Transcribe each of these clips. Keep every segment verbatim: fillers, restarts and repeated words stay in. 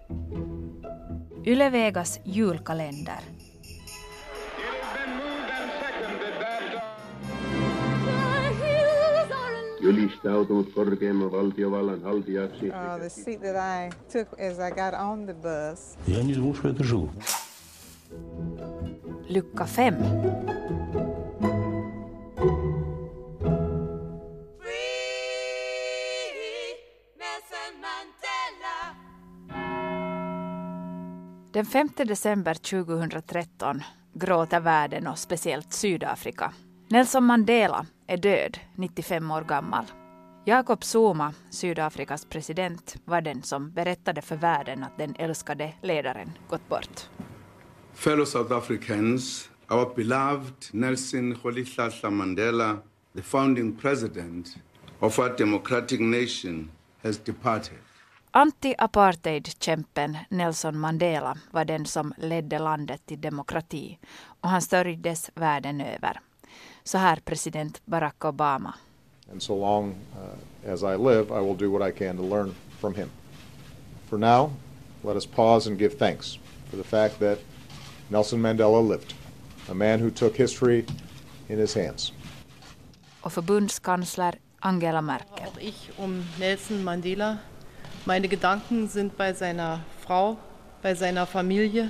Yle Vegas julkalender. Ylistautunut korkeimman valtiovallan haltijaksi. Uh, the seat that I took as I got on the bus. Я не думал, что это живу. Lucka fem. Den femte december tjugohundratretton gråter världen och speciellt Sydafrika. Nelson Mandela är död, nittiofem år gammal. Jacob Zuma, Sydafrikas president, var den som berättade för världen att den älskade ledaren gått bort. Fellow South Africans, our beloved Nelson Rolihlahla Mandela, the founding president of our democratic nation, has departed. Anti-apartheid-kämpen Nelson Mandela var den som ledde landet till demokrati och han sörjdes världen över. Så här president Barack Obama. And so long uh, as I live, I will do what I can to learn from him. For now, let us pause and give thanks for the fact that Nelson Mandela lived, a man who took history in his hands. Och förbundskansler Angela Merkel. Auch ich um Nelson Mandela. Meine Gedanken sind bei seiner Frau, bei seiner Familie.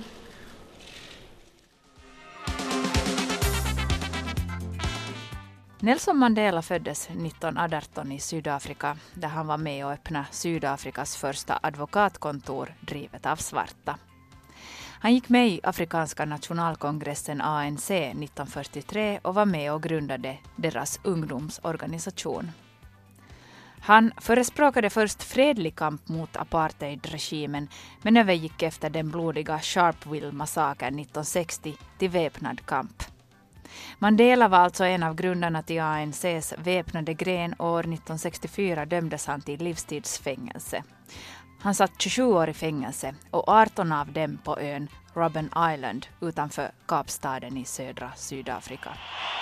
Nelson Mandela föddes nittonhundraarton i Sydafrika där han var med och öppnade Sydafrikas första advokatkontor drivet av svarta. Han gick med i Afrikanska nationalkongressen A N C nittonhundrafyrtiotre och var med och grundade deras ungdomsorganisation. Han förespråkade först fredlig kamp mot apartheidregimen men övergick efter den blodiga Sharpeville-massakern nittonhundrasextio till väpnad kamp. Mandela var alltså en av grundarna till A N C:s väpnade gren och år nittonhundrasextiofyra dömdes han till livstidsfängelse. Han satt tjugosju år i fängelse och arton av dem på ön Robben Island utanför Kapstaden i södra Sydafrika.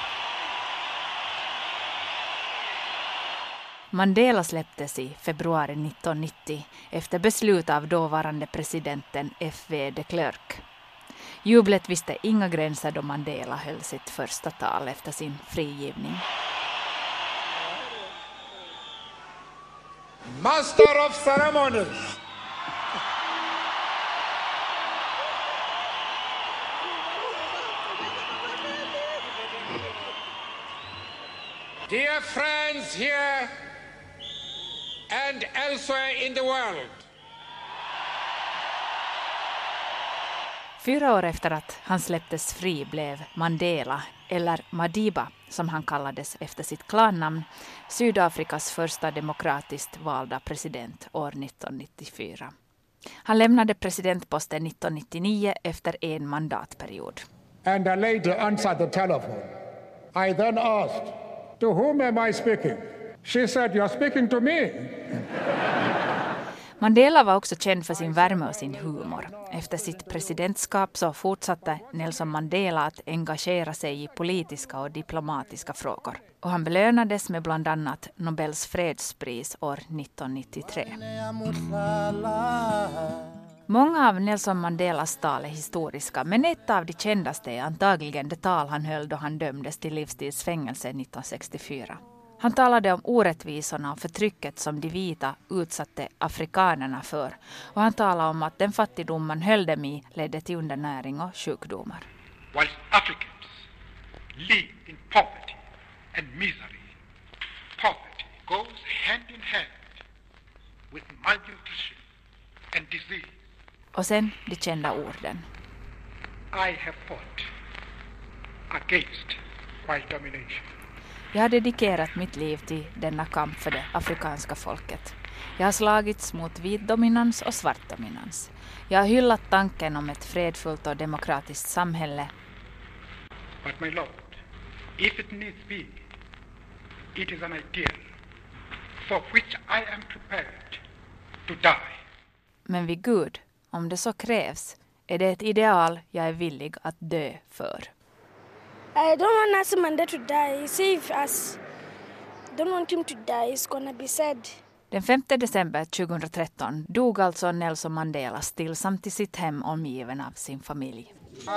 Mandela släpptes i februari nittonhundranittio efter beslut av dåvarande presidenten F W de Klerk. Jublet visste inga gränser då Mandela höll sitt första tal efter sin frigivning. Master of ceremonies. Dear friends here and elsewhere in the world. Fyra år efter att han släpptes fri blev Mandela, eller Madiba som han kallades efter sitt klannamn, Sydafrikas första demokratiskt valda president år nittonhundranittiofyra. Han lämnade presidentposten nittonhundranittionio efter en mandatperiod. And a lady answered the telephone. I then asked, to whom am I speaking? She said, you're speaking to me. Mandela var också känd för sin värme och sin humor. Efter sitt presidentskap så fortsatte Nelson Mandela att engagera sig i politiska och diplomatiska frågor. Och han belönades med bland annat Nobels fredspris år nittonhundranittiotre. Många av Nelson Mandelas tal är historiska, men ett av de kändaste är antagligen det tal han höll då han dömdes till livstidsfängelse nittonhundrasextiofyra. Han talade om orättvisorna och förtrycket som de vita utsatte afrikanerna för. Och han talade om att den fattigdom man höll dem i ledde till undernäring och sjukdomar. While Africans live in poverty and misery, poverty goes hand in hand with malnutrition and disease. Och sen de kända orden. I have fought against white domination. Jag har dedikerat mitt liv till denna kamp för det afrikanska folket. Jag har slagits mot vit dominans och svart dominans. Jag har hyllat tanken om ett fredfullt och demokratiskt samhälle. But my lord, if it needs be, it is an ideal for which I am prepared to die. Men vid Gud, om det så krävs, är det ett ideal jag är villig att dö för. I don't want Nelson Mandela to die. Save us. Don't want him to die. It's gonna be sad. Den femte december tjugohundratretton dog alltså Nelson Mandela stillsamt i sitt hem omgiven av sin familj.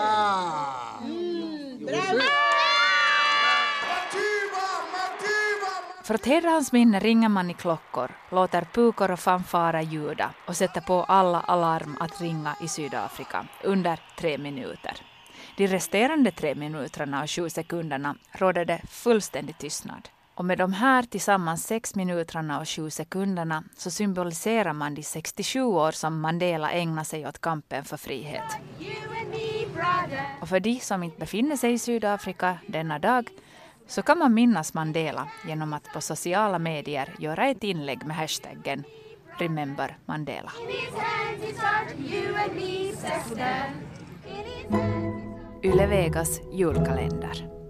För att hedra hans minne ringer man i klockor, låter pukor och fanfara ljuda och sätter på alla alarm att ringa i Sydafrika under tre minuter. De resterande tre minuterna och sju sekunderna råder det fullständig tystnad. Och med de här tillsammans sex minuterna och sju sekunderna så symboliserar man de sextiosju år som Mandela ägnar sig åt kampen för frihet. Och för de som inte befinner sig i Sydafrika denna dag så kan man minnas Mandela genom att på sociala medier göra ett inlägg med hashtaggen Remember Mandela. Yle Vegas julkalender.